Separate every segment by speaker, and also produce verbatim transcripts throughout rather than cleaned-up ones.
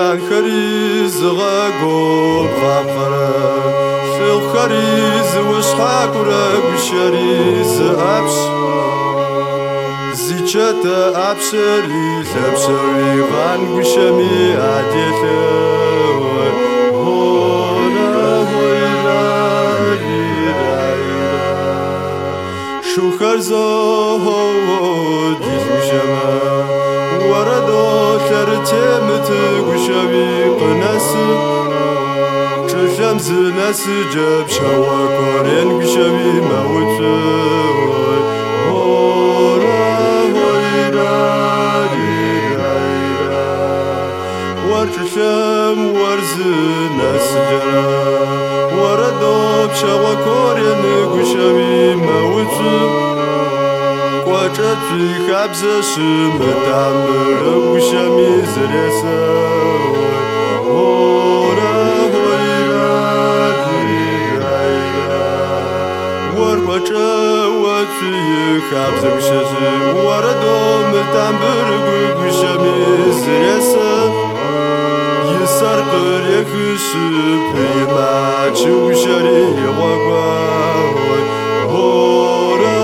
Speaker 1: Шан خريز غاقوب خاقرة شل خريز وشحاقرة بشريز أبش زيشت أبشري لبشري غان بشمي عديثة هولا هولا شو خرزا هو ديث بشما وردو ترتمت وشبي قناس شمس ناس جاب شوا كورين وشبي موت هورا هويرا ورشم ورز ناس جرا وردو شوا كورين وشبي موت وجد في خبز شمتام وشمي زريسا هورا هويرا ورقوچا وفي خبز وشمي وردو متام وشمي زريسا يسار قريك شبيما وشري وقوا هورا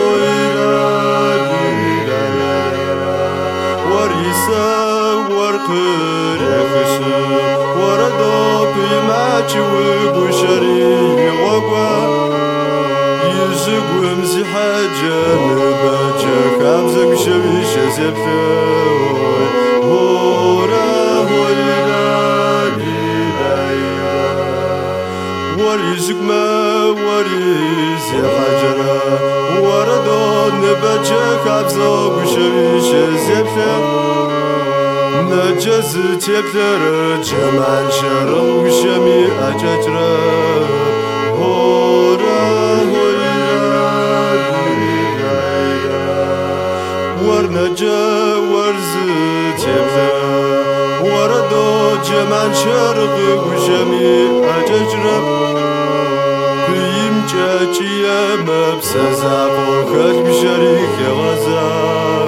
Speaker 1: ورقرخش وردو بيماچ وبشري وقوا يزقوم زي حاجة نباجة خمسة بشويش زبثة هورا هويلا وريزق ما وريز حجرة وردو نباجة خمسة بشويش زبثة نجز تبلر جمال شرق وشمي أججرا هورا هويلا ورنجا ورز تبلر وردو جمال شرق وشمي أججرا قيم جاجيا مبسزا بوخد بشريك غزا